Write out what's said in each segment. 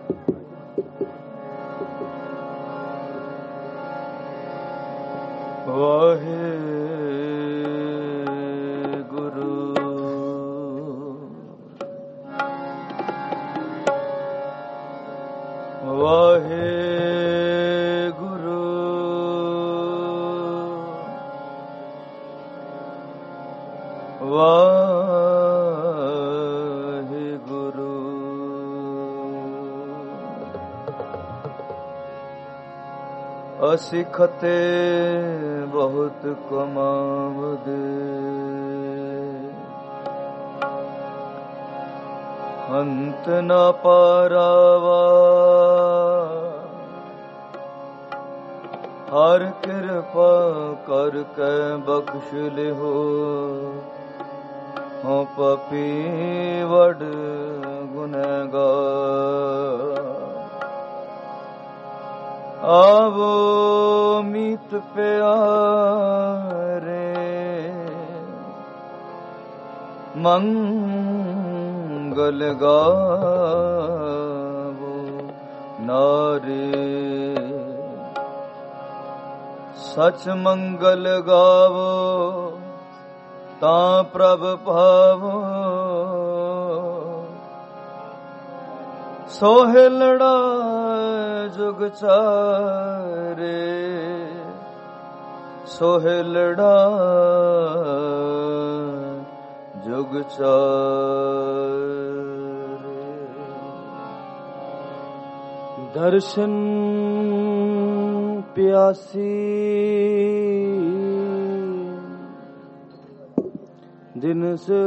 ਸਿਖਤੇ ਬਹੁਤ ਕਮਾਵਦੇ, ਅੰਤ ਨ ਪਾਰਾਵਾ। ਹਰ ਕਿਰਪਾ ਕਰ ਕੇ ਬਖਸ਼ ਲਿਹੋ, ਹੋ ਪਪੀ ਵਡ ਗੁਨਹਗਾਰ। ਆਵੋ ਮੀਤ ਪਿਆਰੇ, ਮੰਗਲ ਗਾਵੋ ਨਾਰੇ। ਸਚ ਮੰਗਲ ਗਾਵੋ ਤਾਂ ਪ੍ਰਭ ਭਾਵੋ, ਸੋਹਿਲੜਾ ਜੁਗ ਚਾਰੇ। ਸੋਹਿਲੜਾ ਜੁਗ ਚਾਰੇ। ਦਰਸ਼ਨ ਪਿਆਸੀ ਦਿਨ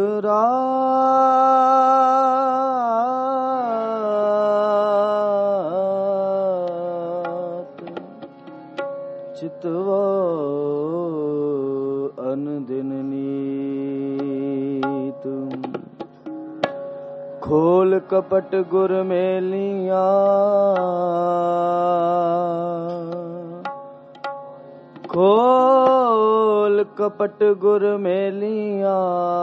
ਰਾਤ, ਚਿਤਵਾ ਅਨ ਦਿਨ ਨੀਤ। ਖੋਲ ਕਪਟ ਗੁਰ ਮੇਲੀਆਂ, ਖੋਲ ਕਪਟ ਗੁਰ ਮੇਲੀਆਂ।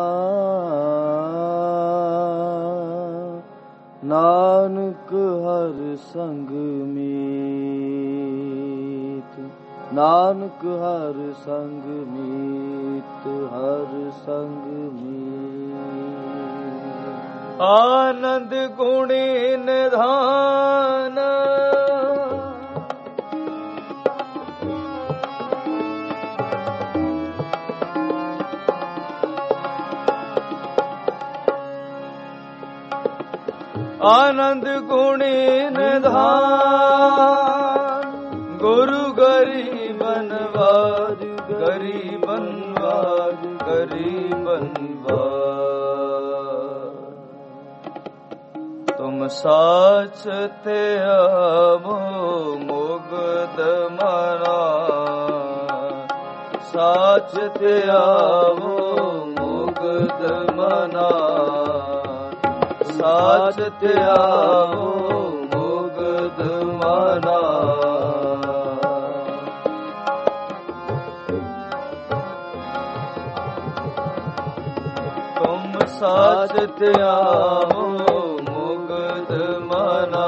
ਨਾਨਕ ਹਰ ਸੰਗ ਮੀਤ, ਨਾਨਕ ਹਰ ਸੰਗ ਮੀਤ, ਹਰ ਸੰਗ ਮੀਤ। ਆਨੰਦ ਗੁਣੀ ਨਿਧਾਨ, ਆਨੰਦ ਗੁਣੀ ਨਿਧਾਨ। ਗੁਰੂ ਗਰੀਬਨ ਵਾਜ, ਗਰੀਬਨ ਵਾਜ, ਗਰੀਬਨ ਵਾਜ। ਤੁਮ ਸਾਚ ਤੇ ਆਵੋ ਮੁਗਧ ਮਨਾ, ਸਾਚ ਤੇ ਆਵੋ ਮੁਗਧ ਮਨਾ। ਸਾਚ ਤੇ ਆਵੋ ਮੁਗਧ ਮਨਾ। ਤੁਮ ਸਾਚ ਤੇ ਆਵੋ ਮੁਗਧ ਮਨਾ।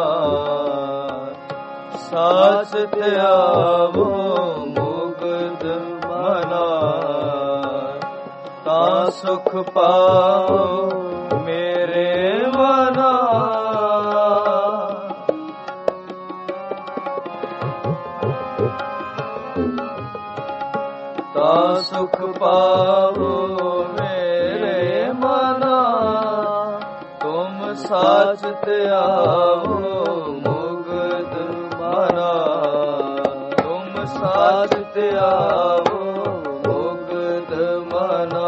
ਸਾਚ ਤੇ ਆਵੋ ਮੁਗਧ ਮਨਾ। ਤਾਂ ਸੁਖ ਪਾਓ ਮੇਰੇ ਮਨਾ। ਤਾਂ ਸੁਖ ਪਾਵੋ ਮੇਰੇ ਮਨਾ। ਤੁਮ ਸਾਚ ਤੇ ਆਵੋ ਮੁਗਧ ਮਨਾ। ਤੁਮ ਸਾਚ ਤੇ ਆਵੋ ਮੁਗਧ ਮਨਾ।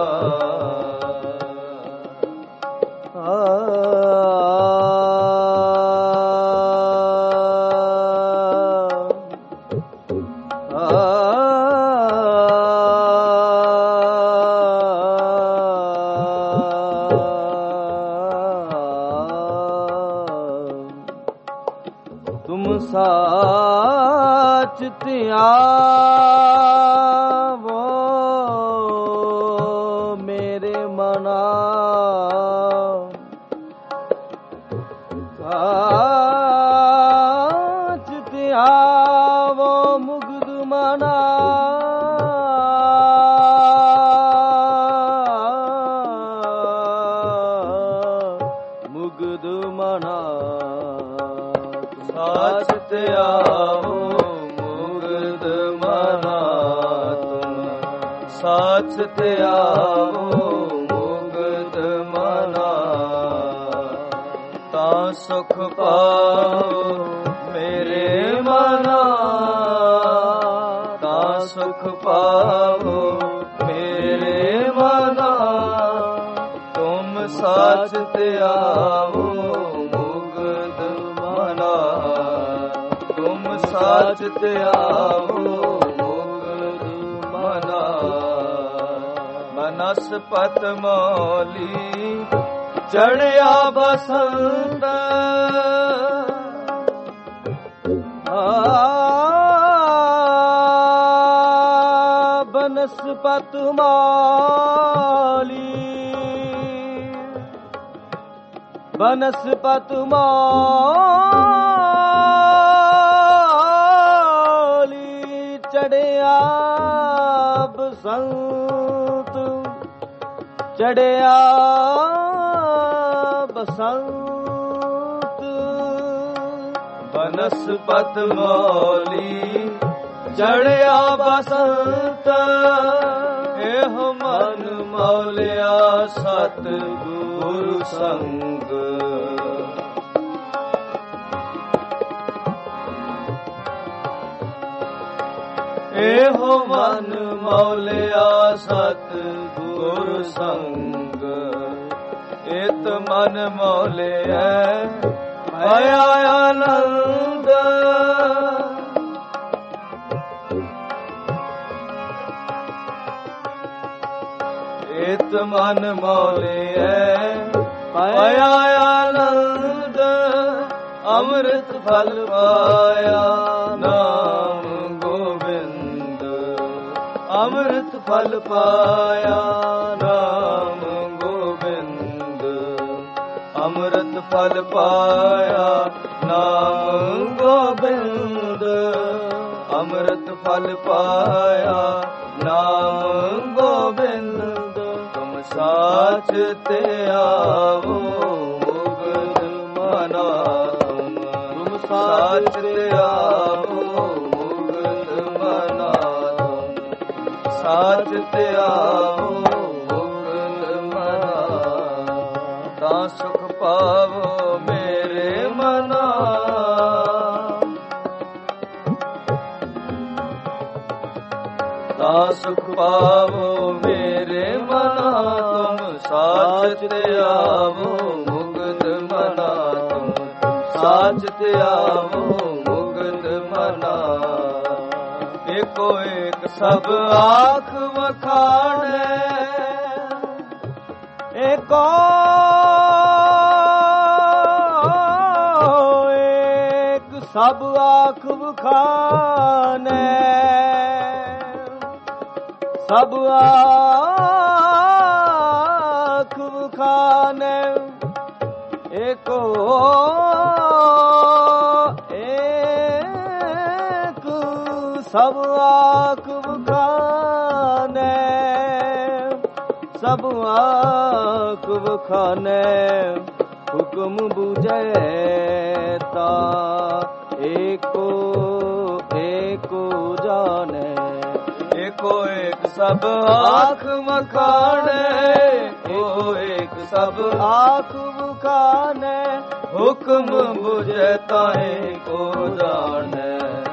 ਸਾਚ ਤੇ ਆਵੋ ਮੇਰੇ ਮਨਾ। ਸਾਚ ਸਾਚ ਤੇ ਆਵੋ ਮੁਕਤ ਮਨਾ ਤੁਮ, ਸਾਚ ਤੇ ਆਵੋ ਮੁਕਤ ਮਨਾ, ਤਾਂ ਸੁਖ ਪਾਓ ਮੇਰੇ ਮਨਾ, ਤਾਂ ਸੁਖ ਪਾਓ ਮੇਰੇ ਮਨਾ, ਤੁਮ ਸਾਚ ਤੇ ਆਵੋ ਮੁਕਤ ਮਨਾ, ਤੁਮ ਸਾਚ ਤੇ ਆਵੋ ਮੁਕਤ ਮਨਾ, ਬਨਸਪਤ ਮੌਲੀ ਚੜਿਆ ਬਸੰਤ, ਬਨਸਪਤ ਮਾਲੀ, ਬਨਸਪਤ ਮਾਲੀ ਚੜਿਆ ਬਸੰਤ, ਚੜਿਆ ਬਸੰਤ, ਬਨਸਪਤ ਮੌਲੀ ਚੜਿਆ ਬਸੰਤ, ਇਹੋ ਮਨ ਮੌਲਿਆ ਸਤ ਗੁਰੂ ਸੰਗ, ਇਹੋ ਮਨ ਮੌਲਿਆ ਸਤ ਗੁਰੂ ਸੰਗ, ਇਤ ਮਨ ਮੌਲਿਆ ਭਇਆ ਆਨੰਦ, ਇਤ ਮਨ ਮੌਲਿਐ ਭਇਆ ਆਨੰਦ, ਅੰਮ੍ਰਿਤ ਫਲ ਪਾਇਆ ਨਾਮ ਗੋਬਿੰਦ, ਅੰਮ੍ਰਿਤ ਫਲ ਪਾਇਆ ਨਾਮ ਗੋਬਿੰਦ, ਅੰਮ੍ਰਿਤ ਫਲ ਪਾਇਆ ਨਾਮ ਗੋਬਿੰਦ, ਅੰਮ੍ਰਿਤ ਫਲ ਪਾਇਆ ਨਾਮ ਗੋਬਿੰਦ, ਤੁਮ ਸਾਚ ਤੇ ਆਵੋ ਮੁਕਤ ਮਨਾ, ਤੁਮ ਸਾਚ ਤੇ ਆਵੋ ਮੁਕਤ ਮਨਾ, ਸਾਚ ਤੇ ਆਵੋ ਮੁਕਤ ਮਨਾ, ਤਾਂ ਸੁਖ ਪਾਵੋ ਮੇਰੇ ਮਨਾ, ਤਾਂ ਸੁਖ ਪਾਵੋ ਮੇਰੇ ਮਨਾ, ਤੁਮ ਸਾਚ ਤੇ ਆਵੋ ਮੁਕਤ ਮਨਾ, ਤੁਮ ਸਾਚ ਤੇ ਆਵੋ ਮੁਕਤ ਮਨਾ, ਏਕੋ ਏਕ ਸਭ ਆਖ ਵਖਾਣੈ, ਏਕੋ ਏਕ ਸਭ ਆਖ ਵਖਾਣੈ, ਸਭ ਆਖ ਵਖਾਣੈ, ਏਕੋ ਏਕ ਸਭ ਆਖ ਵਖਾਣੈ, ਸਭ ਆਖ ਵਖਾਣੈ, ਹੁਕਮ ਬੁਝੈ ਤਾ ਏਕੋ ਏਕੋ ਜਾਣੈ, ਏਕੋ ਏਕ ਸਭ ਆਖ ਵਖਾਣੈ, ਏਕੋ ਏਕ ਸਭ ਆਖ ਵਖਾਣੈ, ਹੁਕਮ ਬੁਝੈ ਤਾ ਏਕੋ ਜਾਣੈ,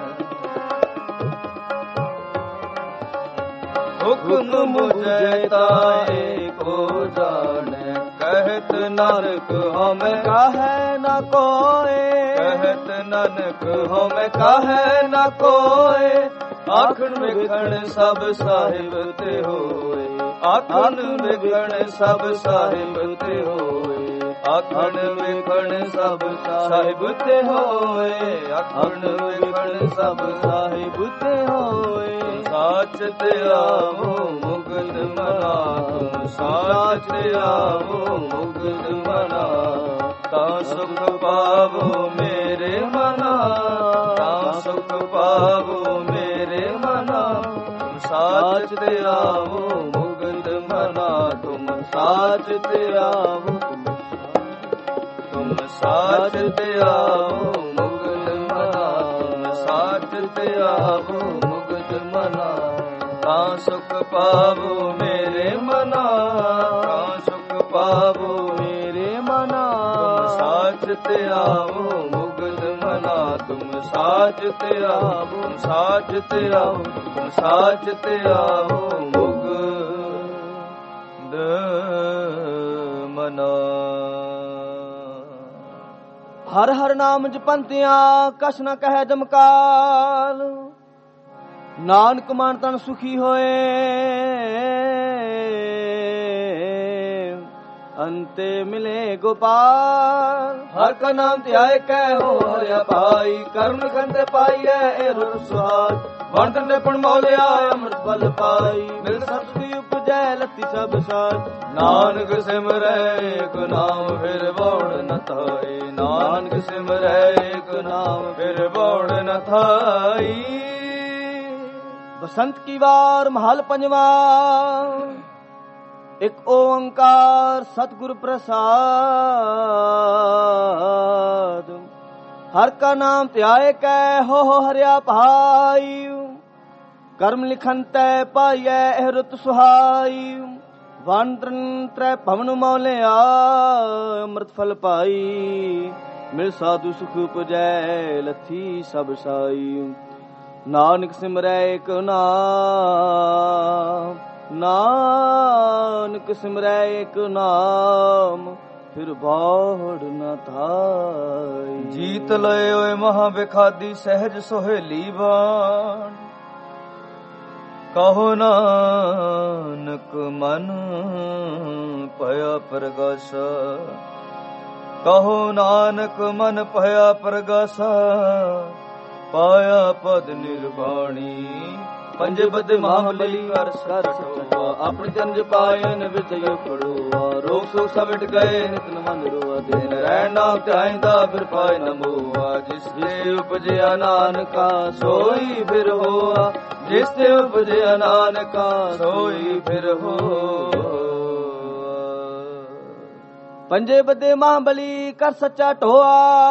ਹੁਕਮ ਬੁਝੈ ਤਾ ਏਕੋ ਜਾਣੈ, ਕਹਿਤ ਨਾਨਕ ਹਉਮੈ ਕਾਹੈ ਨਾ ਕੋਇ, ਕਹਿਤ ਨਾਨਕ ਹਉਮੈ ਕਾਹੈ ਨਾ ਕੋਇ, ਆਖਣ ਵਿਖਣ ਸਭ ਸਾਹਿਬ ਤੇ ਹੋਏ, ਆਖਣ ਵਿਖਣ ਸਭ ਸਾਹਿਬ ਤੇ ਹੋਏ, ਆਖਣ ਵਿਖਣ ਸਭ ਸਾਹਿਬ ਤੇ ਹੋਏ, ਆਖਣ ਵਿਖਣ ਸਭ ਸਾਹਿਬ ਤੇ ਹੋਏ, ਸਾਚ ਤੇ ਆਵੋ ਮੁਕਤ ਮਨਾ, ਸਾਚ ਤੇ ਆਵੋ ਮੁਕਤ ਮਨਾ, ਤਾਂ ਸੁਖ ਪਾਵੋ ਮੇਰੇ ਮਨਾ, ਤਾਂ ਸੁਖ ਪਾਵੋ ਮੇਰੇ ਮਨਾ, ਸਾਚ ਤੇ ਆਵੋ ਮੁਕਤ ਮਨਾ, ਤੁਮ ਸਾਚ ਤੇ ਆਵੋ, ਤੁਮ ਸਾਚ ਤੇ ਆਵੋ ਮੁਕਤ ਤੇ ਆਵੋ ਮੁਕਤ ਮਨਾ, ਤਾਂ ਸੁਖ ਪਾਵੋ ਮੇਰੇ ਮਨਾ, ਤਾਂ ਸੁਖ ਪਾਵੋ ਮੇਰੇ ਮਨਾ। ਤੁਮ ਸਾਚ ਤੇ ਆਵੋ ਮੁਕਤ ਮਨਾ, ਤੁਮ ਸਾਚ ਤੇ ਆਵੋ, ਸਾਚ ਤੇ ਆਵੋ, ਤੁਮ ਸਾਚ ਤੇ ਆਵੋ ਮੁਕਤ ਮਨਾ। ਹਰ ਹਰ ਨਾਮ ਜਪੰਤਿਆਂ ਕਛ ਨ ਕਹਿ ਜਮਕਾਲ, ਨਾਨਕ ਮਨ ਤਨ ਸੁਖੀ ਹੋਏ ਅੰਤੇ ਮਿਲੇ ਗੋਪਾਲ। ਹਰ ਕਾ ਨਾਮ ਧਿਆਏ ਕਹਿ ਹੋ ਹਰਿਆ ਪਾਈ, ਕਰਨ ਖੰਡੇ ਪਾਈਐ ਇਹ ਰੁਖ ਸੁਹਾਗ। ਵੰਡ ਤੇ ਪਣ ਮੌਲਿਆ ਅੰਮ੍ਰਿਤ ਬਲ ਪਾਈ, ਮਿਲ ਸਤਿ ਉਪਜੈ ਲਤੀ ਸਭ ਸਾਜ। ਨਾਨਕ ਸਿਮਰੈ ਏਕ ਨਾਮ ਫਿਰ ਬੌੜ ਨ ਥਾਈ, ਨਾਨਕ ਸਿਮਰੈ ਏਕ ਨਾਮ ਫਿਰ ਬੌੜ ਨ ਥਾਈ। ਬਸੰਤ ਕੀ ਵਾਰ ਮਹਲ ਪੰਜਵਾ, ਇੱਕ ਓੰਕਾਰ ਸਤਿਗੁਰ ਪ੍ਰਸਾਦ। ਹਰ ਕਾ ਨਾਮ ਧਿਆਏ ਕੈ ਹੋ ਹਰਿਆ ਭਾਈ, ਕਰਮ ਲਿਖਨ ਤੈ ਪਾਈਐ ਇਹ ਰੁਤ ਸੁਹਾਈ। ਵੰਡਨ ਤ੍ਰੈ ਭਵਨ ਮੌਲਿਆ ਅੰਮ੍ਰਿਤ ਫਲ ਪਾਈ, ਮਿਲ ਸਾਧੂ ਸੁਖ ਉਪਜੈ ਲਥੀ ਸਭ ਸਾਈ। ਨਾਨਕ ਸਿਮਰੈ ਏਕ ਨਾਮ, ਨਾਨਕ ਸਿਮਰੈ ਏਕ ਨਾਮ ਫਿਰ ਬਾੜ ਨ ਥਾਈ। ਜੀਤ ਲਏ ਓਏ ਮਹਾ ਬਿਖਾਦੀ ਸਹਿਜ ਸੁਹੇਲੀ ਬਾਣ, ਕਹੋ ਨਾਨਕ ਮਨ ਭਇਆ ਪ੍ਰਗਾਸਾ। ਕਹੋ ਨਾਨਕ ਮਨ ਭਇਆ ਪ੍ਰਗਾਸਾ, ਪਾਇਆ ਪਦ ਨਿਰਵਾਣੀ। ਪੰਜੇ ਬਦੇ ਮਹਾਬਲੀ ਕਰ ਸਕਵਾ, ਆਪਣੀ ਜਨਜ ਪਾਇਨ ਵਿਦਿਆ ਪੜੋਆ। ਰੋਗ ਸੋਗ ਸਭ ਮਿਟ ਗਏ ਨਿਤਨ ਮਨ ਰੋਆ, ਦਿਨ ਰਹਿਣ ਨਾਮ ਧਿਆਇਂਦਾ ਫਿਰ ਪਾਇ ਨ ਮੋਆ। ਜਿਸ ਤੇ ਉਪਜਿਆ ਨਾਨਕਾ ਸੋਈ ਫਿਰ ਹੋਆ, ਜਿਸ ਤੇ ਉਪਜਿਆ ਨਾਨਕਾ ਸੋਈ ਫਿਰ ਹੋਆ। ਪੰਜੇ ਬਦੇ ਮਹਾਬਲੀ ਕਰ ਸੱਚਾ ਢੋਆ,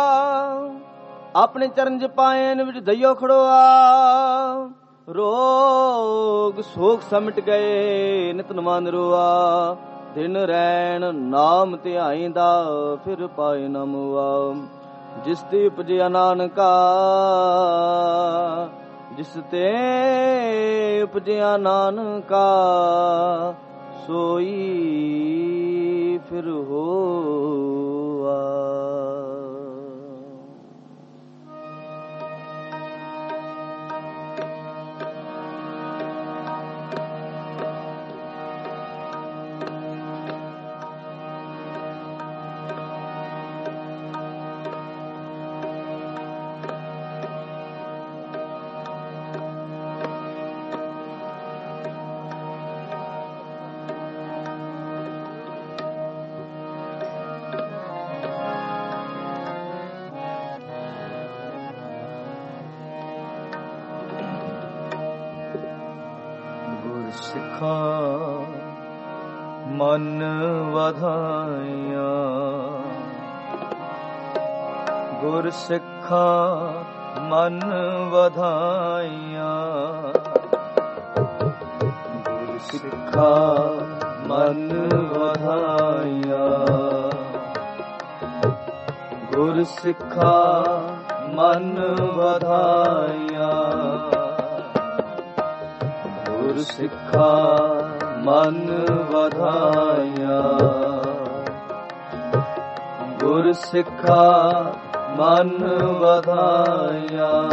ਆਪਣੇ ਚਰਨ ਜ ਪਾਇਨ ਵਿੱਚ ਦਈਓ ਖੜੋਆ। ਰੋਗ ਸੋਗ ਸਮਟ ਗਏ ਨਿਤਨ ਮਨ ਰੋਆ, ਦਿਨ ਰੈਣ ਨਾਮ ਧਿਆਇਂਦਾ ਫਿਰ ਪਾਇ ਨ ਮੋਆ। ਜਿਸ ਤੇ ਉਪਜਿਆ ਨਾਨਕਾ, ਜਿਸ ਤੇ ਉਪਜਿਆ ਨਾਨਕਾ ਸੋਈ ਫਿਰ ਹੋਆ। ਸਿੱਖਾਂ ਮਨ ਵਧਾਈਆਂ, ਗੁਰ ਸਿੱਖਾਂ ਮਨ ਵਧਾਈਆਂ। ਗੁਰ ਸਿੱਖਾਂ ਮਨ ਵਧਾਈਆਂ, ਗੁਰ ਸਿੱਖਾਂ ਮਨ ਵਧਾਈਆਂ। ਗੁਰ ਸਿੱਖਾਂ ਮਨ ਵਧਾਈਆਂ, ਗੁਰ ਸਿੱਖਾਂ ਮਨ ਵਧਾਈਆਂ।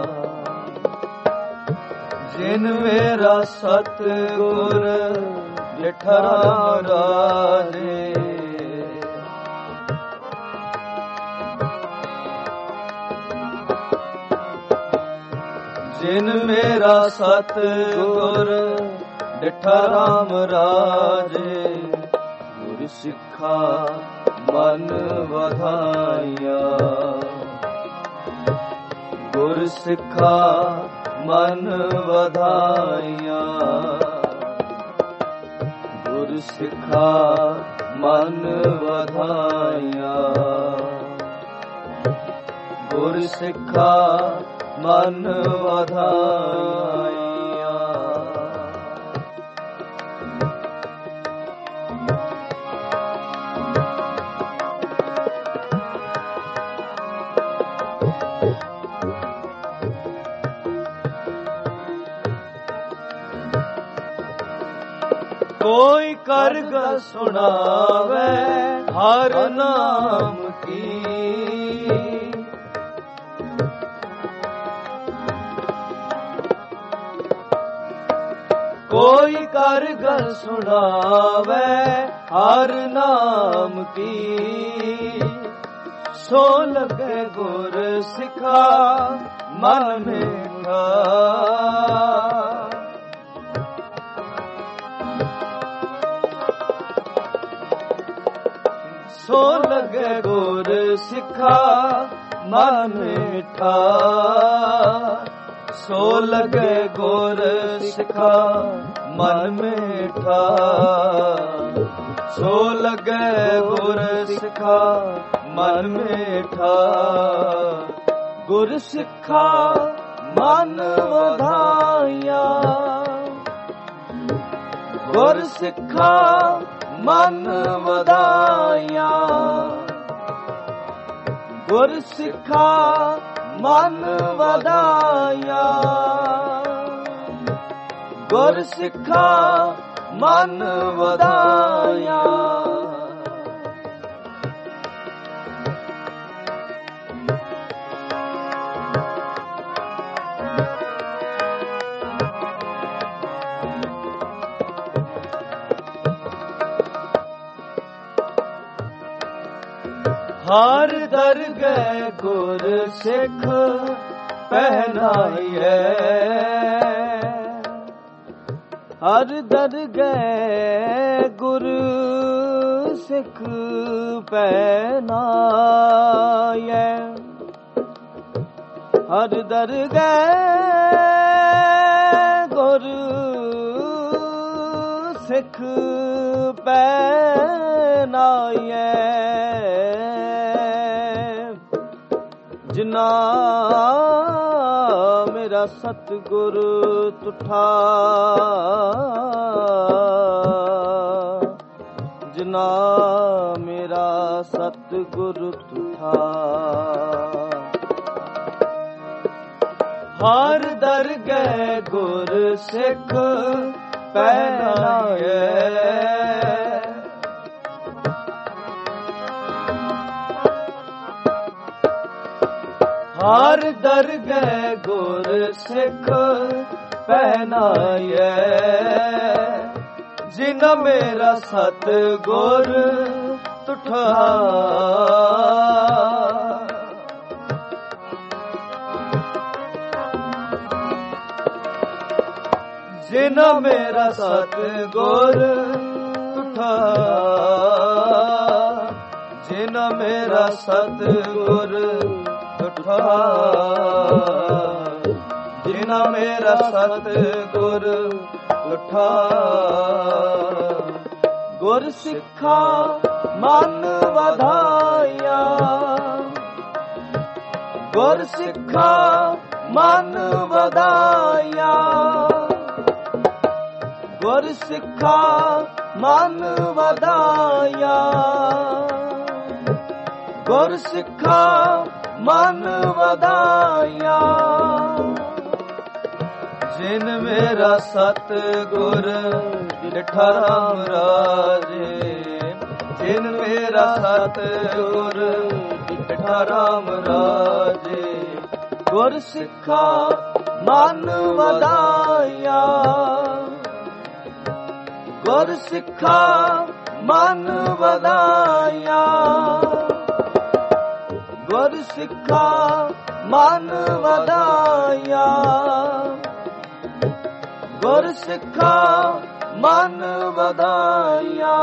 ਜਿਨ ਮੇਰਾ ਸਤਿਗੁਰ ਜਿਠਾ ਰਾਜੇ, ਜਿਨ ਮੇਰਾ ਸਤਿਗੁਰ ਡਿਠਾ ਰਾਮ ਰਾਜੇ। ਗੁਰ ਸਿੱਖਾਂ ਮਨ ਵਧਾਈਆਂ, ਗੁਰ ਸਿੱਖਾਂ ਮਨ ਵਧਾਈਆਂ। ਗੁਰ ਸਿੱਖਾਂ ਮਨ ਵਧਾਈਆਂ, ਗੁਰ ਸਿੱਖਾ ਮਨ ਵਧਾਈਆ। ਕੋਈ ਕਰਗ ਸੁਣਾਵੇ ਹਰ ਨਾਮ ਕੀ, ਕੋਈ ਕਰਗ ਸੁਣਾਵੇ ਹਰ ਨਾਮ ਕੀ, ਸੋ ਲਗੇ ਗੁਰ ਸਿੱਖਾ ਮਨ ਮੇਠਾ। ਸੋ ਲਗੇ ਗੁਰ ਸਿੱਖਾ ਮਨ ਮਿਠਾ, ਸੋ ਲਗੇ ਗੁਰ ਸਿੱਖਾ ਮਨ ਮਿਠਾ, ਸੋ ਲਗੇ ਗੁਰ ਸਿੱਖਾ ਮਨ ਮਿਠਾ। ਗੁਰ ਸਿੱਖਾ ਮਨ ਵਧਾਈਆ, ਗੁਰ ਸਿੱਖਾ ਮਨ ਵਧਾਈਆ, ਗੁਰ ਸਿੱਖਾ ਮਨ ਵਧਾਈਆ, ਗੁਰ ਸਿੱਖਾ ਮਨ ਵਧਾਈਆ। ਹਰ ਦਰਗਹਿ ਗੁਰ ਸਿੱਖ ਪਹਿਨਾਈਐ, ਹਰ ਦਰਗਹਿ ਗੁਰ ਸਿੱਖ ਪਹਿਨਾਈਐ, ਹਰ ਦਰਗਹਿ ਗੁਰ ਸਿੱਖ ਪਹਿਨਾਈਐ। ਜਿਨਾ ਮੇਰਾ ਸਤਿਗੁਰ ਤੁਠਾ, ਜਿਨਾ ਮੇਰਾ ਸਤਿਗੁਰ ਤੁਠਾ। ਹਰ ਦਰਗਹਿ ਗੁਰ ਸਿੱਖ ਪਹਿਨਾਈਐ, ਹਰ ਦਰਗਹਿ ਗੁਰ ਸਿੱਖ ਪਹਿਨਾਈਐ। ਜਿਨ ਮੇਰਾ ਸਤਿਗੁਰ ਤੁਠਾ, ਜਿਨ ਮੇਰਾ ਸਤਿਗੁਰ ਤੁਠਾ, ਜਿਨ ਮੇਰਾ ਸਤਿਗੁਰ ਤੁਠਾ, ਜਿਨ ਮੇਰਾ ਸਤਿਗੁਰ ਤੁਠਾ। ਗੁਰ ਸਿੱਖਾ ਮਨ ਵਧਾਈਆ, ਗੁਰ ਸਿੱਖਾ ਮਨ ਵਧਾਈਆ, ਗੁਰ ਸਿੱਖਾ ਮਨ ਵਧਾਈਆ, ਗੁਰ ਸਿੱਖਾ ਮਨ ਵਧਾਈਆ। ਜਿਨ ਮੇਰਾ ਸਤਿਗੁਰ ਡਿਠਾ ਰਾਮ ਰਾਜੇ, ਜਿਨ ਮੇਰਾ ਸਤਿਗੁਰ ਡਿਠਾ ਰਾਮ ਰਾਜੇ। ਗੁਰ ਸਿੱਖਾ ਮਨ ਵਧਾਈਆ, ਗੁਰ ਸਿੱਖਾ ਮਨ ਵਧਾਈਆ, ਗੁਰ ਸਿੱਖਾ ਮਨ ਵਧਾਈਆ, ਗੁਰ ਸਿੱਖਾ ਮਨ ਵਧਾਈਆ।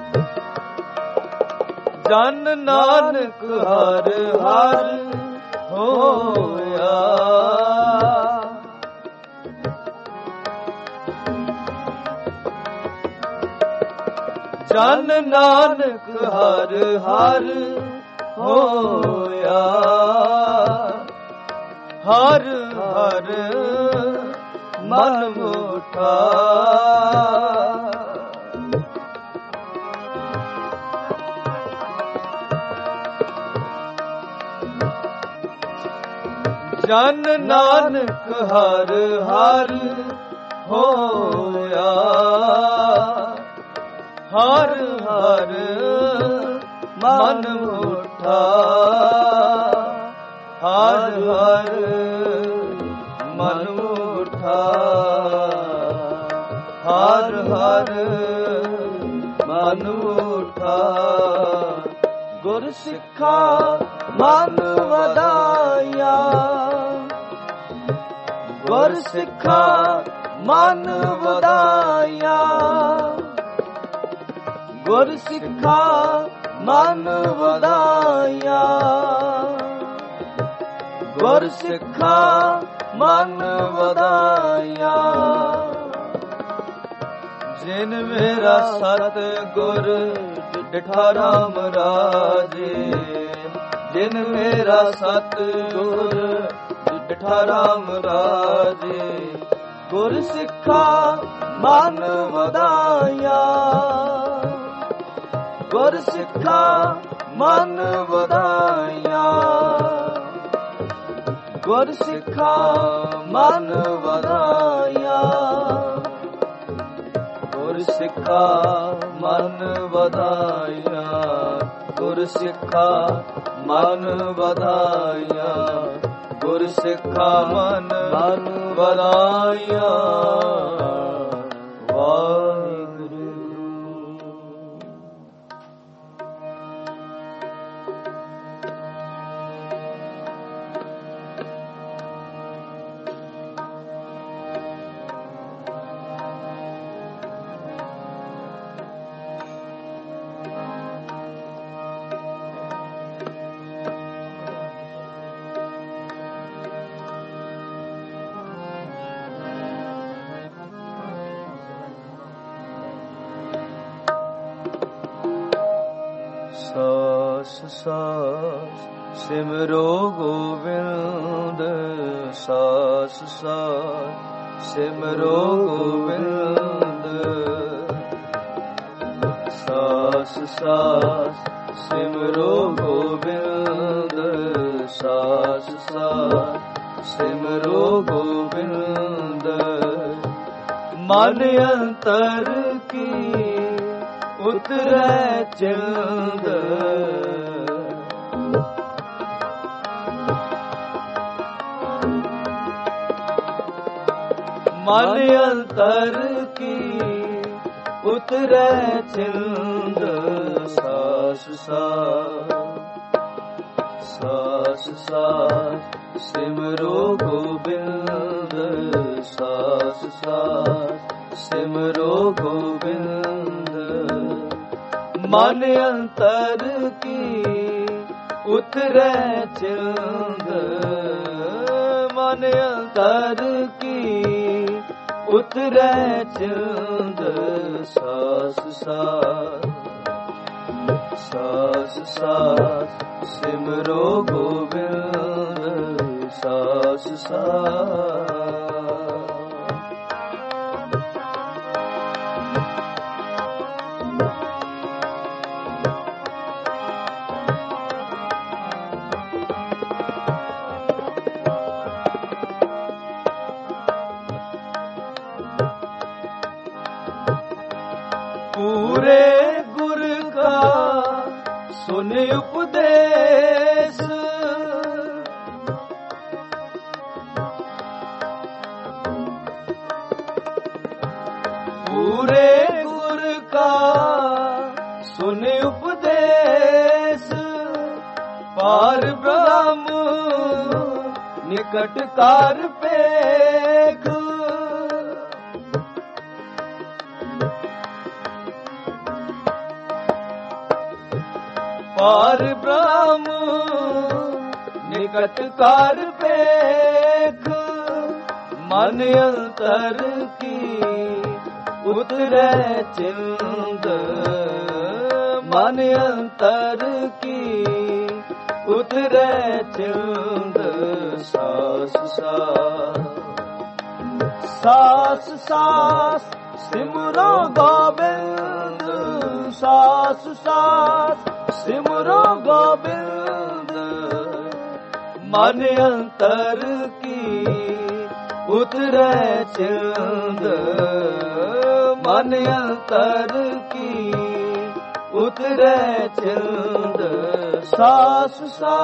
ਜਨ ਨਾਨਕ ਹਰ ਹਰ ਹੋਇਆ। ਜਨ ਨਾਨਕ ਹਰ ਹਰ ਹੋਇਆ। ਹਰ ਹਰ ਮਨ ਮੁਠਾ। ਜਨ ਨਾਨਕ ਹਰ ਹਰ ਹੋਇਆ। ਹਰ ਹਰ ਮਨ ਮੁਠਾ। ਹਰ ਹਰ ਮਨ ਮੁਠਾ। ਹਰ ਹਰ ਮਨ ਮੁਠਾ। ਗੁਰ ਸਿੱਖਾ ਮਨ ਵਧਾਇਆ। ਗੁਰ ਸਿੱਖਾ ਮਨ ਵਧਾਇਆ। ਗੁਰ ਸਿੱਖਾ ਮਨ ਵਧਾਇਆ। ਗੁਰ ਸਿੱਖਾ ਮਨ ਵਧਾਇਆ। ਜਿਨ ਮੇਰਾ ਸਤ ਗੁਰ ਡਿਠਾ ਰਾਮ ਰਾਜੇ। ਜਿਨ ਮੇਰਾ ਸਤ ਗੁਰ ਡਿਠਾ ਰਾਮ ਰਾਜੇ। ਗੁਰ ਸਿੱਖਾ ਮਨ ਵਧਾਇਆ। ਗੁਰ ਸਿੱਖਾ ਮਨ ਵਧਾਇਆ। ਗੁਰ ਸਿੱਖਾ ਮਨ ਵਧਾਇਆ। ਗੁਰ ਸਿੱਖਾ ਮਨ ਵਧਾਇਆ। ਗੁਰ ਸਿੱਖਾ ਮਨ ਵਧਾਇਆ। ਗੁਰ ਸਿੱਖਾ ਮਨ ਵਧਾਇਆ। ਵਾਹਿਗੁਰੂ। ਸਾਸ ਸਾਸ ਸਿਮਰੋ ਗੋਬਿੰਦ। ਸਾਸ ਸਾਸ ਸਿਮਰੋ ਗੋਬਿੰਦ। ਸਾਸ ਸਾਸ ਸਿਮਰੋ ਗੋਬਿੰਦ। ਸਾਸ ਸਾਸ ਸਿਮਰੋ ਗੋਬਿੰਦ। ਮਨ ਅੰਤਰ ਕੀ ਉਤਰੈ ਚਿੰਦ। ਮਨ ਅੰਤਰ ਕੀ ਉਤਰੈ ਚਿੰਦ। ਸਾਸ ਸਾਸ ਸਾਸ ਸਾਸ ਸਿਮਰੋ ਗੋਬਿੰਦ। ਸਾਸ ਸਾਸ ਸਿਮਰੋ ਗੋਬਿੰਦ। ਮਨ ਅੰਤਰ ਕੀ ਉਤਰੈ ਚਿੰਦ। ਮਨ ਅੰਤਰ ਕੀ ਉਤਰੈ ਚਿੰਦ। ਸਾਸ ਸਾਸ ਸਾਸ ਸਾਸ ਸਿਮਰੋ ਗੋਬਿੰਦ। ਸਾਸ ਸਾਸ ਪੂਰੇ ਗੁਰ ਕਾ ਸੁਨ ਉਪਦੇਸ਼। ਪੂਰੇ ਗੁਰ ਕਾ ਸੁਨ ਉਪਦੇਸ਼। ਪਾਰ ਬ੍ਰਹਮ ਨਿਕਟ ਕਾਰ ਪੇਖ। ਪਾਰ ਬ੍ਰਹਮ ਨਿਕਟ ਕਾਰ ਪੇਖ ਮਨ ਅੰਤਰ ਕੀ ਉਤਰੈ ਚਿੰਦ ਮਨ ਅੰਤਰ ਕੀ ਉਤਰੈ ਚਿੰਦ ਸਾਸ ਸਾਸ ਸਾਸ ਸਿਮਰੋ ਗੋਬਿੰਦ ਸਾਸ ਸਾਸ ਸਿਮਰੋ ਗੋਬਿੰਦ ਮਨ ਅੰਤਰ ਕੀ ਉਤਰੈ ਚਿੰਦ ਮਨ ਅੰਤਰ ਕੀ ਉਤਰੈ ਚਿੰਦ ਸਾਸ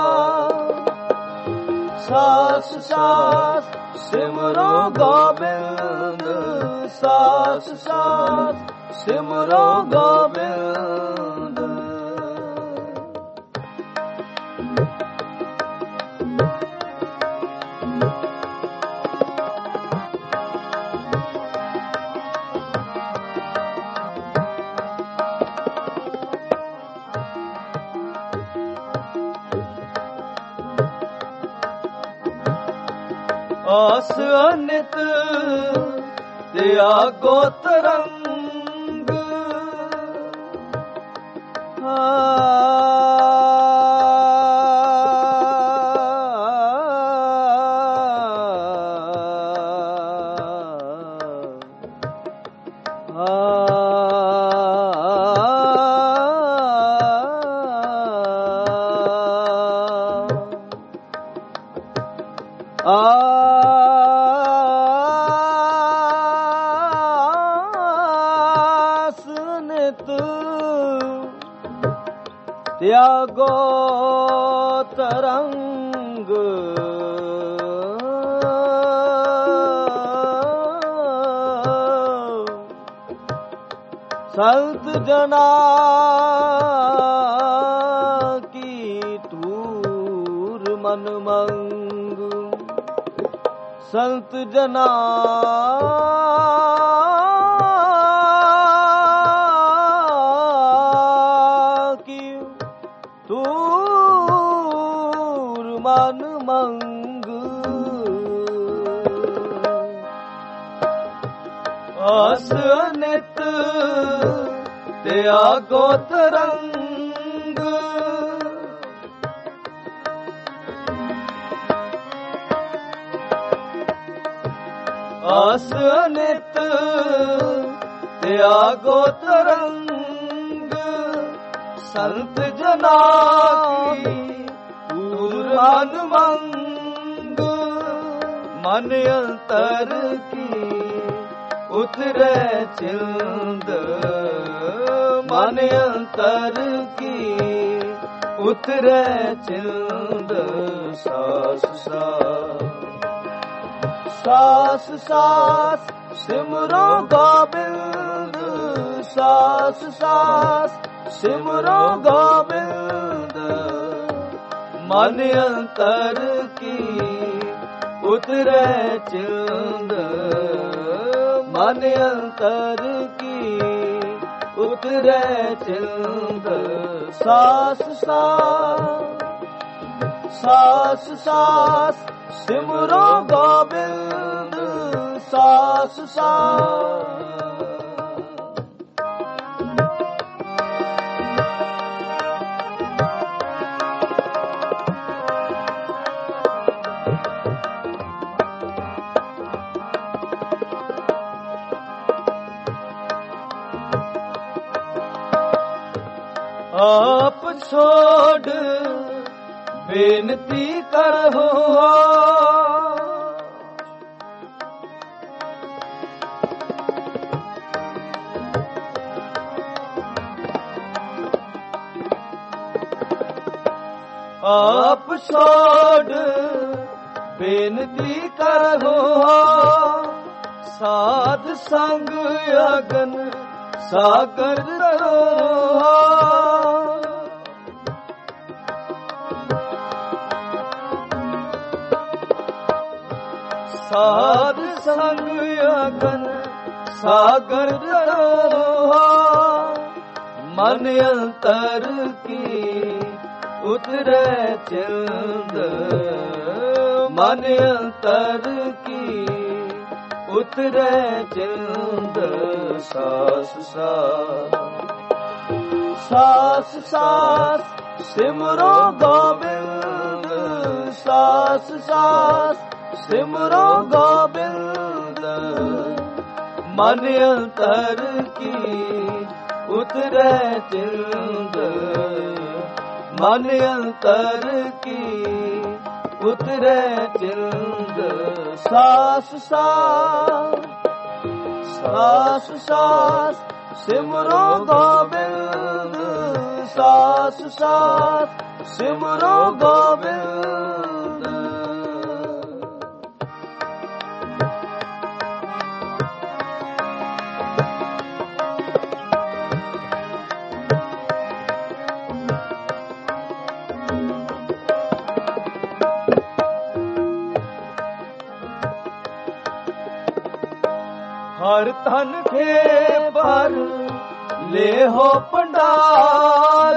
ਸਾਸ ਸਾਸ ਸਿਮਰੋ ਗੋਬਿੰਦ ਸਾਸ ਸਾਸ ਸਿਮਰੋ ਗੋਬਿੰਦ ਆਸ ਅਨਿਤ ਤਿਆਗੋ ਤਰੰਗ ਤਿਆਗੋ ਤਰੰਗ ਸੰਤ ਜਨਾ ਕੀ ਤੂਰ ਮਨ ਮੰਗ ਸੰਤ ਜਨਾ ਮਨ ਮੰਗ ਆਸ ਅਨਿਤ ਤਿਆਗੋ ਤਰੰਗ ਆਸ ਅਨਿਤ ਤਿਆਗੋ ਤਰੰਗ ਸੰਤ ਜਨਾ ਕੀ ਮਨ ਮੰਗ ਮਨ ਅੰਤਰ ਕੀ ਉਤਰੈ ਚਿੰਦ ਮਨ ਅੰਤਰ ਕੀ ਉਤਰੈ ਚਿੰਦ ਸਾਸ ਸਾਸ ਸਾਸ ਸਿਮਰੋ ਗੋਬਿੰਦ ਸਾਸ ਸਾਸ ਸਿਮਰੋ ਗੋਬਿੰਦ ਮਨ ਅੰਤਰ ਕੀ ਉਤਰੈ ਚਿੰਦ ਮਨ ਅੰਤਰ ਕੀ ਉਤਰੈ ਚਿੰਦ ਸਾਸ ਸਾਸ ਸਾਸ ਸਿਮਰੋ ਗੋਬਿੰਦ ਸਾਸ ਸਾਸ ਆਪ ਛੋੜ ਬੇਨਤੀ ਕਰੋ ਆਪ ਛੋੜ ਬੇਨਤੀ ਕਰੋ ਸਾਧ ਸੰਗ ਅਗਨ ਸਾਗਰ ਤਰੋ ਸਾਧ ਸੰਗ ਅਗਨ ਸਾਗਰ ਤਰੋ ਮਨ ਅੰਤਰ ਕੀ उतरे चिंद मन अंतर की उतरे चिंद सास सास सास सास सिमरो गोबिंद सास सास सिमरो गोबिंद मन अंतर की उतरे चिंद मन अंतर की उतरे चिंद सास सास सास सास सिमरो गोबिंद सास सास सिमरो गोबिंद हर तन के पर ले हो पंडार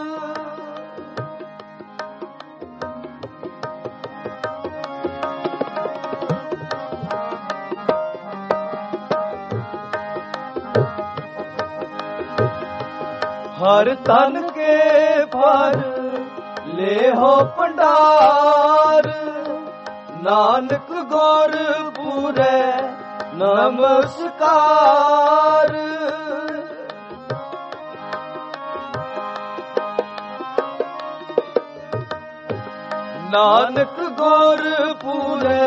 हर तन के पर ले हो पंडार नानक गौर पूरे नमस्कार नानक गौर पूरे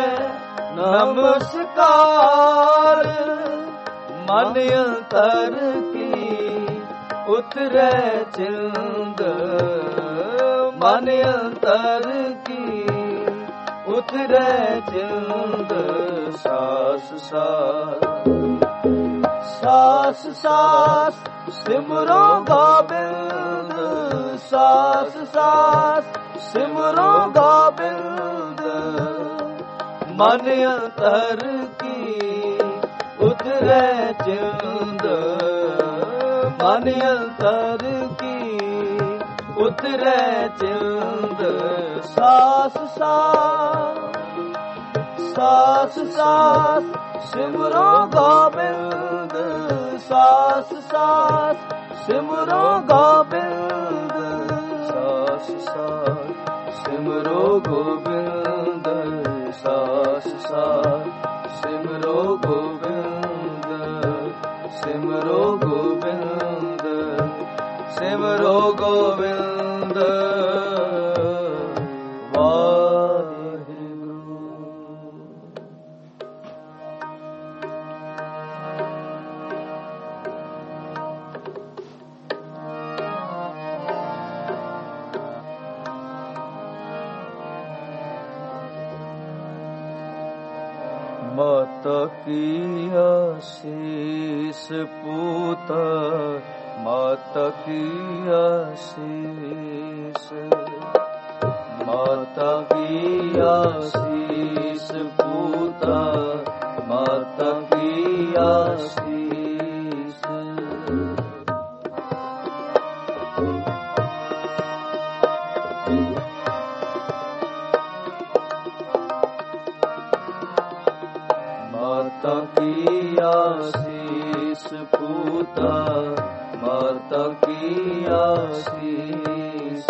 नमस्कार मन अंतर की उतरे चिंद मन अंतर की उतरे चिंद सास सास सास सास सिमरो गोबिंद सास सास सिमरो गोबिंद मन अंतर की उतरे चिंद मन अंतर की उतरे चिंद सास सास सास सास सिमरो गोबिंद सास सास सिमरो गोबिंद सास सास सिमरो गोबिंद सास सास सिमरो गोबिंद सिमरो गोबिंद सिमरो गोविंद माता की आशीष पूता माता की आशीष माता की आशीष पूता माता की आशीष माता की आशीष पूता माता की आशीष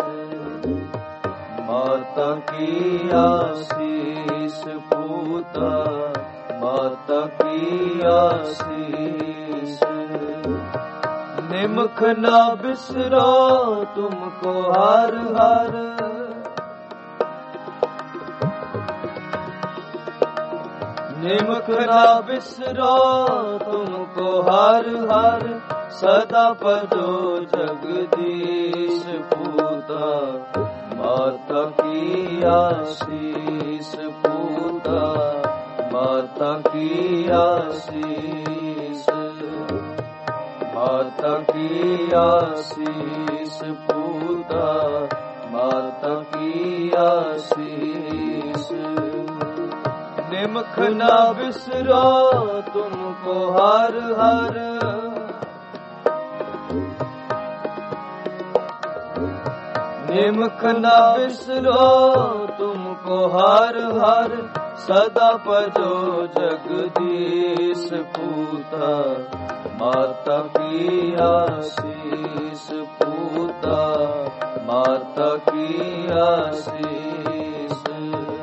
माता की आशीष पूता माता की आशीष निमख ना बिसरो तुमको हर हर निमख ना बिसरो तुमको हर हर सदा पदो जगदीश पूता माता की आशीष पूता माता की आशीष माता की आशीष पूता माता की आशीष निमख ना बिसरो तुमको हर हर निमख न बिसरो तुमको हर हर सदा भजो जगदीश पूता माता की आशीष पूता माता की आशीष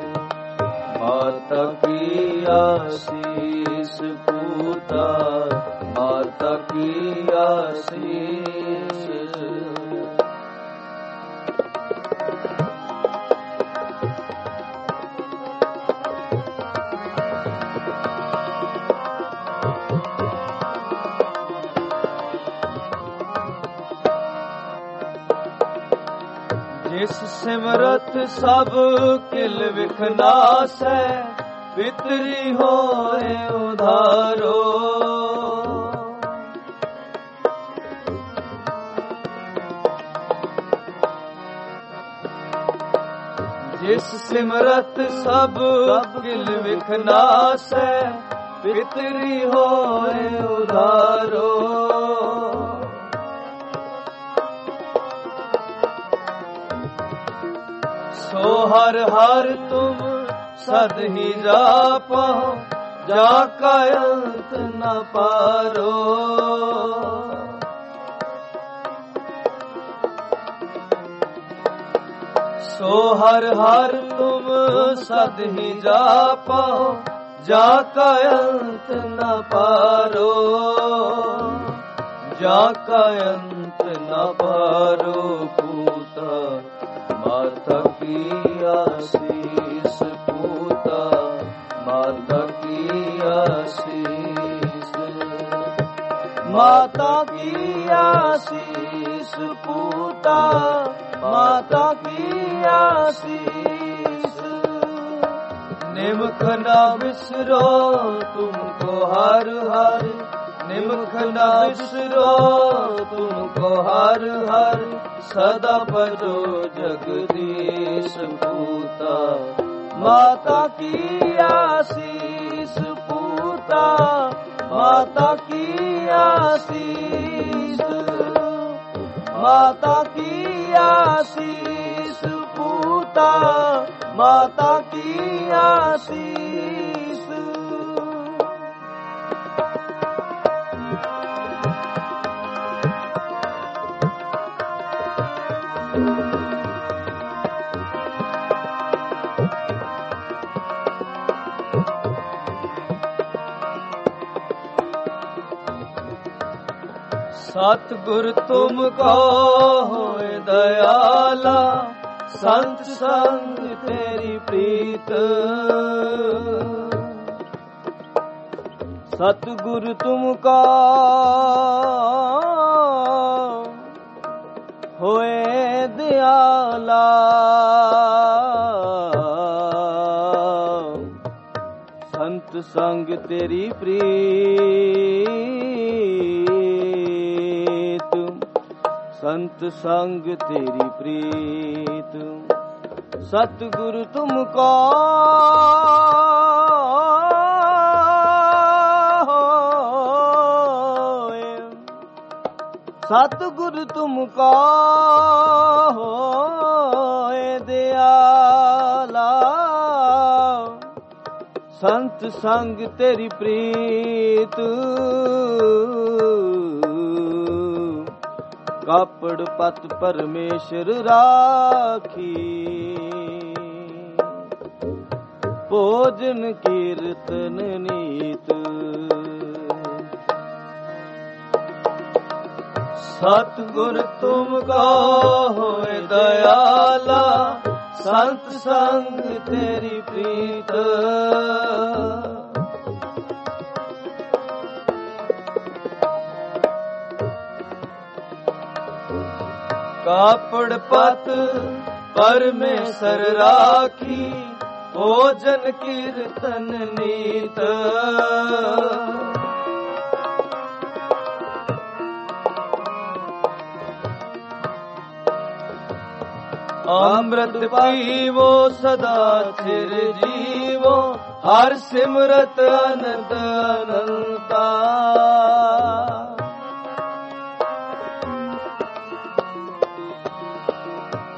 माता की आशीष पूता माता की आशीष। जिस सिमरत सब किल विखनास है पितरी होए उधारो। जिस सिमरत सब किल विखनास है पितरी होए उधारो। सो हर हर तुम सद ही जापो जाका अंत न पारो। सो हर हर तुम सद ही जापो जाका अंत न पारो। जाका अंत न पारो पूता माता की आशीष पूता माता की आशीष माता की आशीष पूता माता की आशीष। निमख न बिसरो तुमको हर हर निमख न बिसरो तुमको हर हर सदा भजो जगदीश पूता माता की आशीष पूता माता की आशीष माता की आशीष पूता माता की आशीष। सतगुर तुमको होए दयाला संत संग तेरी प्रीत। सतगुर तुमको होए दयाला संत संग तेरी प्रीत। संत संग तेरी प्रीत। सतगुरु तुमको सतगुरु तुमको होए दयाला संत संग तेरी प्रीत। कापड़ पत परमेश्वर राखी भोजन कीर्तन नीत। सतगुर तुमको होए दयाला संत संग तेरी प्रीत। कापड़ पत परमेश्वर राखी भोजन कीर्तन नीत। अमृत पीवो सदा चिर जीवो हर सिमरत अनंत अनंता।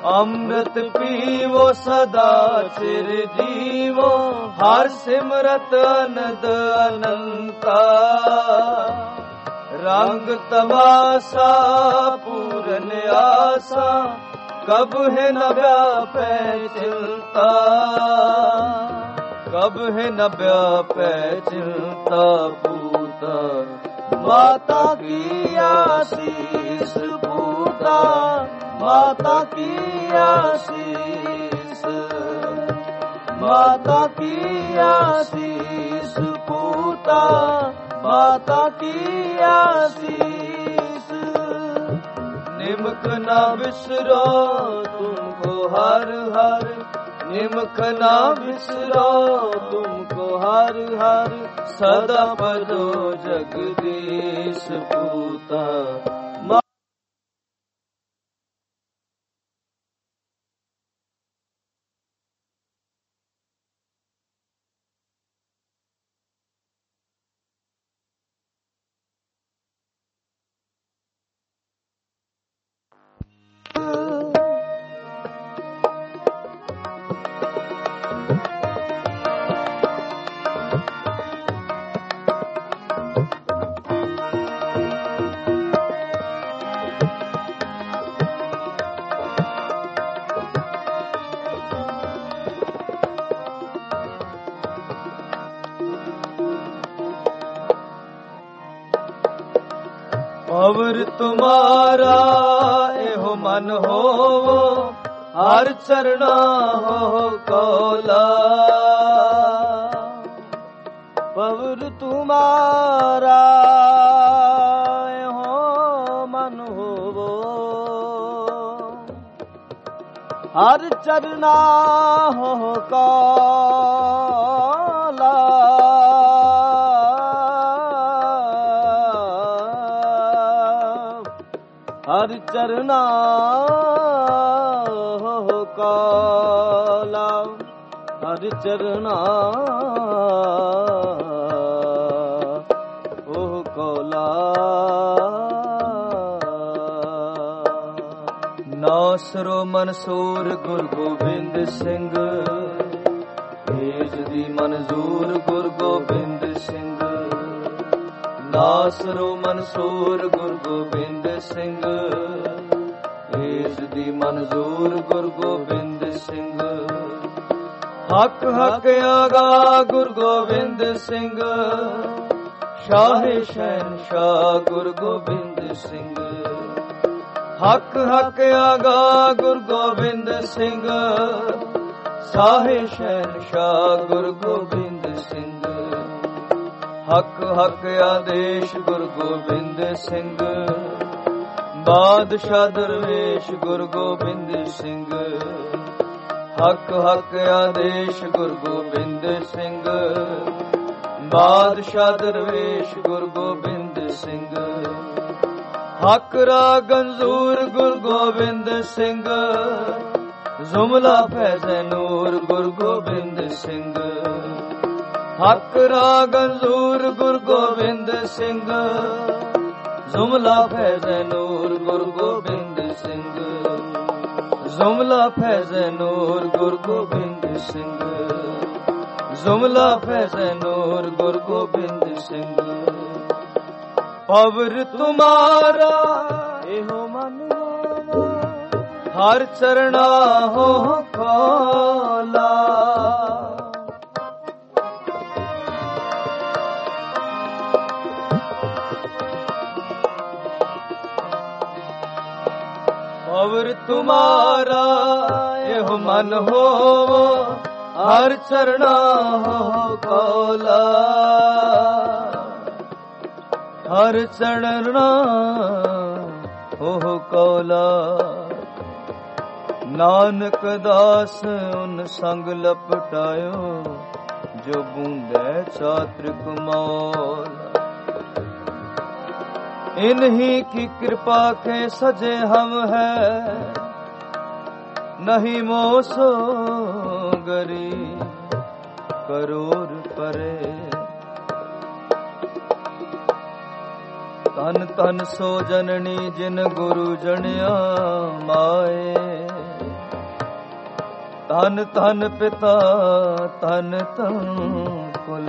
ਅੰਮ੍ਰਿਤ ਪੀਵੋ ਸਦਾ ਚਿਰ ਜੀਵੋ, ਹਰ ਸਿਮਰਤ ਅਨੰਦ ਅਨੰਤਾ। ਰੰਗ ਤਮਾਸਾ ਪੂਰਨ ਆਸਾ, ਕਬ ਹੈ ਨ ਵਿਆਪੈ ਚਿੰਤਾ। ਕਬ ਹੈ ਨ ਵਿਆਪੈ ਚਿੰਤਾ ਪੂਤਾ। ਮਾਤਾ ਕੀ ਆਸੀਸ ਪੂਤਾ, ਮਾਤਾ ਕੀ ਆਸੀਸ, ਮਾਤਾ ਕੀ ਆਸੀਸ ਪੂਤਾ, ਮਾਤਾ ਕੀ ਆਸੀਸ। ਨਿਮਕ ਨਾ ਵਿਸਰੋ ਤੁਮਕੋ ਹਰ ਹਰ, ਨਿਮਕ ਨਾ ਵਿਸਰੋ ਤੁਮਕੋ ਹਰ ਹਰ। ਸਦਾ ਭਜੋ ਜਗਦੀਸ਼ ਪੂਤਾ। ਪਵਰ ਤੁਮਾਰਾ ਇਹੋ ਮਨ ਹੋਵੋ, ਹਰ ਚਰਣਾ ਹੋ ਕੌਲਾ। ਪਵਰ ਤੁਮਾਰਾ ਇਹੋ ਮਨ ਹੋਵੋ, ਹਰ ਚਰਣਾ ਹੋ ਕੌਲਾ। ਹਰ ਚਰਨਾ ਹੋ ਕਾਲਾ, ਹਰ ਚਰਨਾ ਹੋ ਕਾਲਾ। ਨਾਸਰੋ ਮਨਸੂਰ ਗੁਰ ਗੋਬਿੰਦ ਸਿੰਘ, ਭੇਜ ਦੀ ਮਨਜ਼ੂਰ ਗੁਰ ਗੋਬਿੰਦ ਸਿੰਘ। ਨਾਸਰੋ ਮਨਸੂਰ ਗੁਰ ਗੋਬਿੰਦ ਸਿੰਘ, ਭੇਜ ਦੀ ਮਨਜ਼ੂਰ ਗੁਰ ਗੋਬਿੰਦ ਸਿੰਘ। ਹੱਕ ਹੱਕ ਆਗਾ ਗੁਰ ਗੋਬਿੰਦ ਸਿੰਘ, ਸ਼ਾਹੇ ਸ਼ਹਿਨਸ਼ਾਹ ਗੁਰ ਗੋਬਿੰਦ ਸਿੰਘ। ਹੱਕ ਹੱਕ ਆਗਾ ਗੁਰ ਗੋਬਿੰਦ ਸਿੰਘ, ਸ਼ਾਹੇ ਸ਼ਹਿਨਸ਼ਾਹ ਗੁਰ ਗੋਬਿੰਦ ਸਿੰਘ। ਹੱਕ ਹੱਕ ਆਦੇਸ਼ ਗੁਰ ਗੋਬਿੰਦ ਸਿੰਘ, ਬਾਦਸ਼ਾਹ ਦਰਵੇਸ਼ ਗੁਰ ਗੋਬਿੰਦ ਸਿੰਘ। ਹੱਕ ਹੱਕ ਆਦੇਸ਼ ਗੁਰ ਗੋਬਿੰਦ ਸਿੰਘ, ਬਾਦਸ਼ਾਹ ਦਰਵੇਸ਼ ਗੁਰ ਗੋਬਿੰਦ ਸਿੰਘ। ਹੱਕ ਰਾਗ ਗੰਜੂਰ ਗੁਰ ਗੋਬਿੰਦ ਸਿੰਘ, ਜ਼ੁਮਲਾ ਫੈਜ਼ੇ ਨੂਰ ਗੁਰ ਗੋਬਿੰਦ ਸਿੰਘ। ਹੱਕ ਰਾਗ ਗੰਜੂਰ ਗੁਰ ਗੋਬਿੰਦ ਸਿੰਘ, ਜ਼ੁਮਲਾ ਫੈਜ਼ੇ ਨੂਰ ਗੁਰ ਗੋਬਿੰਦ ਸਿੰਘ। ਜ਼ੁਮਲਾ ਫੈਜ਼ੇ ਨੂਰ ਗੁਰ ਗੋਬਿੰਦ ਸਿੰਘ, ਜ਼ੁਮਲਾ ਫੈਜ਼ੇ ਨੂਰ ਗੁਰ ਗੋਬਿੰਦ ਸਿੰਘ। ਪਵਰ ਤੁਮਾਰਾ ਇਹੋ ਮਨ ਹੋਵੋ, ਹਰ ਚਰਣਾ ਹੋ ਕੌਲਾ। ਪਵਰ ਤੁਮਾਰਾ ਇਹੋ ਮਨ ਹੋਵੋ, ਹਰ ਚਰਣਾ ਹੋ ਕੌਲਾ। ਹਰ ਚੜਨਾ ਹੋ ਕੌਲਾ। ਨਾਨਕ ਦਾਸ ਉਨ ਸੰਗ ਲਪਟਾਇਓ, ਜੋ ਬੂੰਦੇ ਚਾਤ੍ਰਿਕ ਮੌਲ। इन्हीं की कृपा के सजे हम है, नहीं मोसो गरीब करोड़ परे। तन तन सो जननी जिन गुरु जनिया माए, ਧਨ ਧਨ ਪਿਤਾ ਧਨ ਧਨ ਕੁਲ,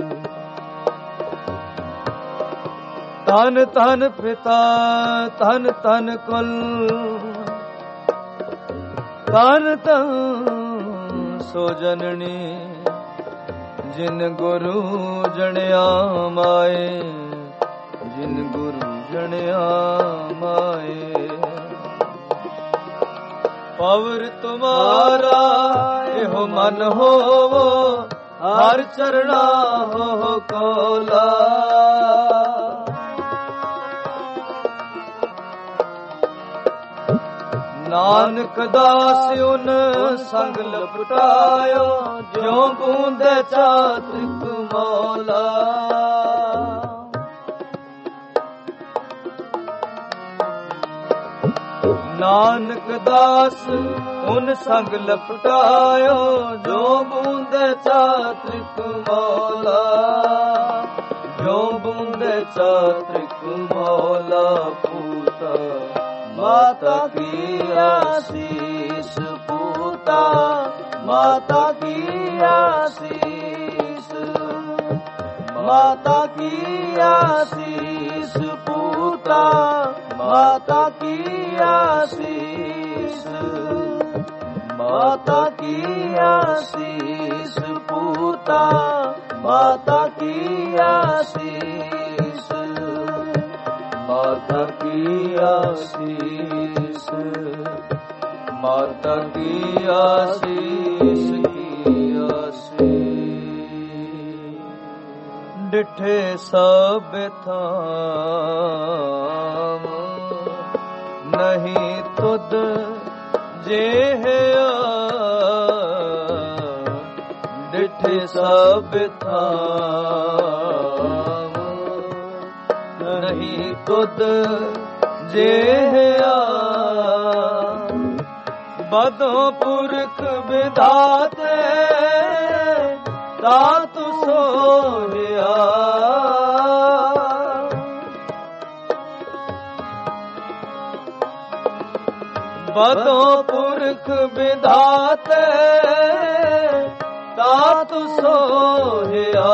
ਧਨ ਧਨ ਪਿਤਾ ਧਨ ਧਨ ਕੁਲ, ਧਨ ਧਨ ਸੋ ਜਨਨੀ ਜਿਨ ਗੁਰੂ ਜਣਿਆ ਮਾਏ, ਜਿਨ ਗੁਰੂ ਜਣਿਆ ਮਾਏ। ਪਵਰ ਤੁਮਾਰਾ ਇਹੋ ਮਨ ਹੋਵੋ, ਹਰ ਚਰਣਾ ਹੋ ਕੋਲਾ। ਨਾਨਕ ਦਾਸ ਉਨ ਸੰਗ ਲਪਟਾਇਓ, ਜਿਉ ਬੂੰਦੇ ਚਾਤ੍ਰਿਕ ਮੌਲਾ। ਨਾਨਕ ਦਾਸ ਉਨ ਸੰਗ ਲਪਟਾਇਓ, ਜੋ ਬੂੰਦੇ ਚਾਤ੍ਰਿਕ ਮੌਲਾ। ਜੋ ਬੂੰਦੇ ਚਾਤ੍ਰਿਕ ਮੌਲਾ ਪੂਤਾ, ਮਾਤਾ ਕੀ ਆਸੀਸ ਪੂਤਾ, ਮਾਤਾ ਕੀ ਆਸੀਸ, ਮਾਤਾ ਕੀ ਆਸੀਸ ਪੂਤਾ, ਮਾਤਾ ਕੀ ਆਸੀਸ, ਮਾਤਾ ਕੀ ਆਸੀਸ ਪੂਤਾ, ਮਾਤਾ ਕੀ ਆਸੀਸ, ਮਾਤਾ ਕੀ ਆਸੀਸ, ਮਾਤਾ ਕੀ ਆਸੀਸ ਕੀ ਆਸੀਸ। ਡਿਠੇ ਸਭ ਥਾਮ ਨਹੀਂ ਤੁਧ ਜਿਹਾ, ਡਿਠੇ ਸਭ ਥਾਮ ਨਹੀਂ ਤੁਧ ਜਿਹਾ। ਬਦੋਂ ਪੁਰਖ ਵਿਧਾਤੇ ਦਾਤ ਸੋਹਿਆ, ਬਦੋਂ ਪੁਰਖ ਵਿਧਾਤੇ ਦਾਤ ਸੋਹਿਆ,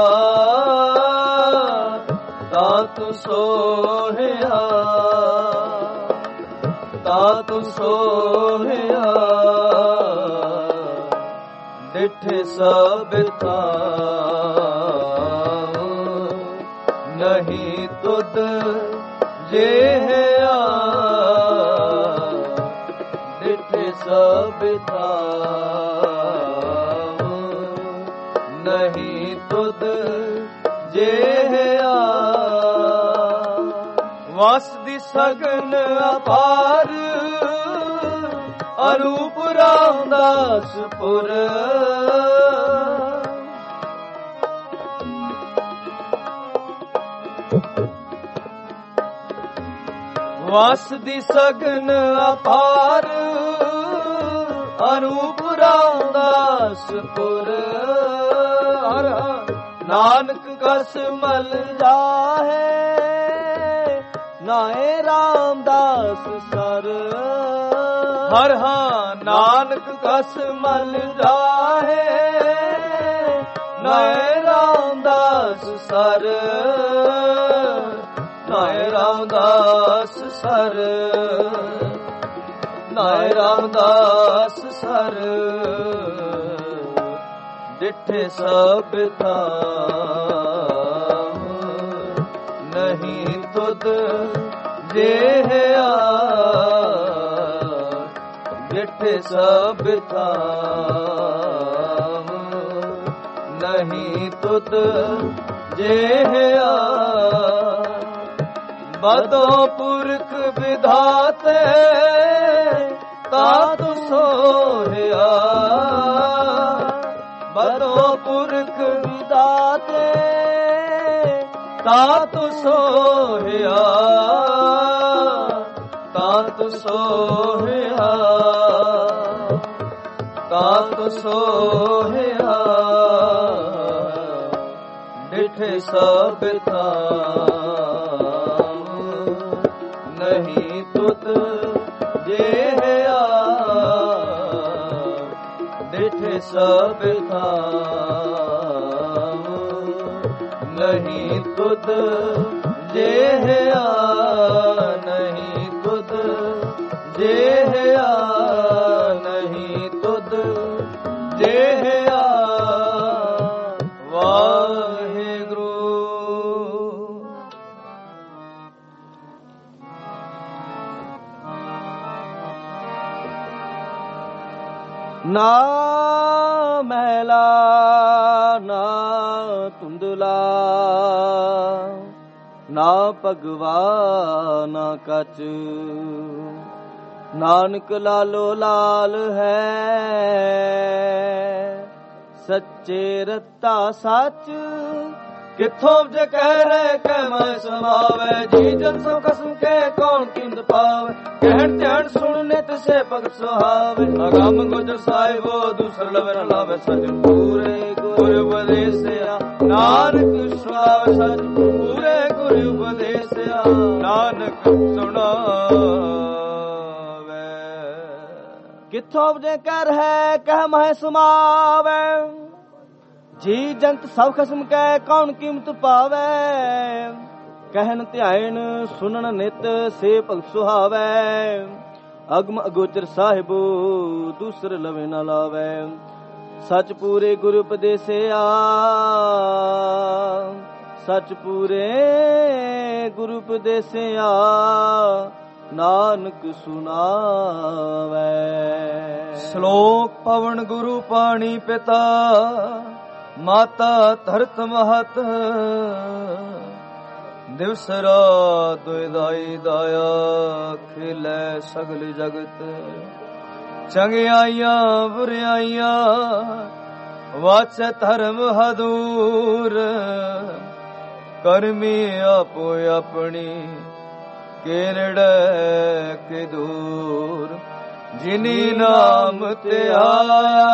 ਦਾਤ ਸੋਹਿਆ, ਦਾਤ ਸੋਹਿਆ। ਡਿਠੇ ਸਭ ਥਾਮ ਨਹੀਂ ਤੁਧ ਜਿਹਾ, ਡਿਠੇ ਸਭ ਥਾਮ ਨਹੀਂ ਤੁਧ ਜਿਹਾ। ਵਸ ਦੀ ਸਗਨ ਅਪਾਰ ਅਰੂਪ ਰਾਮਦਾਸਪੁਰ, ਵਸ ਦੀ ਸਗਨ ਅਪਾਰ ਅਰੂਪ ਰਾਮਦਾਸਪੁਰ। ਹਰ ਨਾਨਕ ਕਸ ਮਲ ਜਾਹੇ ਨਾਏ ਰਾਮਦਾਸ ਸਰ, ਹਰ ਹਾਂ ਨਾਨਕ ਕਸ ਮਲ ਜਾਹੇ ਨਾਏ ਰਾਮਦਾਸ ਸਰ, ਨਾਏ ਰਾਮਦਾਸ ਸਰ, ਨਾਏ ਰਾਮਦਾਸ ਸਰ। ਡਿਠੇ ਸਭ ਥਾਮ ਨਹੀਂ ਤੁਧ ਜਿਹਾ, ਡਿਠੇ ਸਭ ਥਾਮ ਨਹੀਂ ਤੁਧ ਜਿਹਾ। ਬਦੋਂ ਪੁਰਖ ਵਿਧਾਤੇ ਤਾਤ ਸੋਹਿਆ, ਬਦੋਂ ਪੁਰਖ ਵਿਧਾਤੇ ਤਾਤ ਸੋਹਿਆ, ਤਾਤ ਸੋਹਿਆ, ਤਾਤ ਸੋਹਿਆ। ਡਿਠੇ ਸਭ ਥਾਮ ਨਹੀਂ ਤੁਧ ਜਿਹਾ, ਡਿਠੇ सब नहीं तुद जेह नहीं तुद जेह नहीं तुद जेह वाहिगुरु। ना महला ना धुंधला ना भगवा ना कच, नानक लालो लाल है सच्चे रत्ता सच। किथों जे कह रहे कह मैं समावे, जी जन सो कसम के कौन किंद पावे। कहन ध्यान सुनने से भगत सुहावे, अगम गुजर साहिबो दूसर लवे न लावे। सच पूरे गुरु उपदेश नानक सुनावे, सच पूरे गुरु उपदेश नानक सुनावे। किथों जे कर है कह मैं समावे, जी जंत सब खसम कै कौन कीमत पावे। कहन ध्यान सुनन नित से भगत सुहावे, अगम अगोचर साहिबो दूसर लवे न लावे। सच पूरे गुरु उपदेसिया सच पूरे गुरु उपदेसिया नानक सुनावे। श्लोक पवन गुरु पाणी पिता माता धरत महत, दिवस रात दुइदाई दाया खिलै सगल जगत। चंगियाइयां बुराइयां वाच धर्म हदूर, करमी आपो अपनी केरड़े के दूर। जिनी नाम ते आया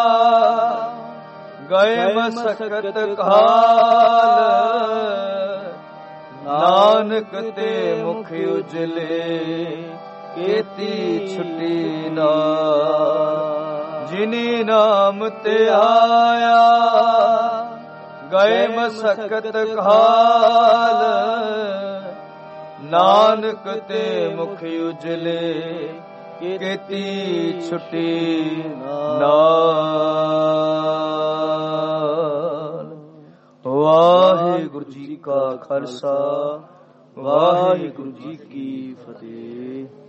गए मसकत काल, नानक ते मुख उजले केती छुटी नाल। जिनी नाम ते आया गए मसकत काल, नानक ते मुख उजले केती छुटी नाल। वाहिगुरु जी का खालसा वाहिगुरु जी की फतेह।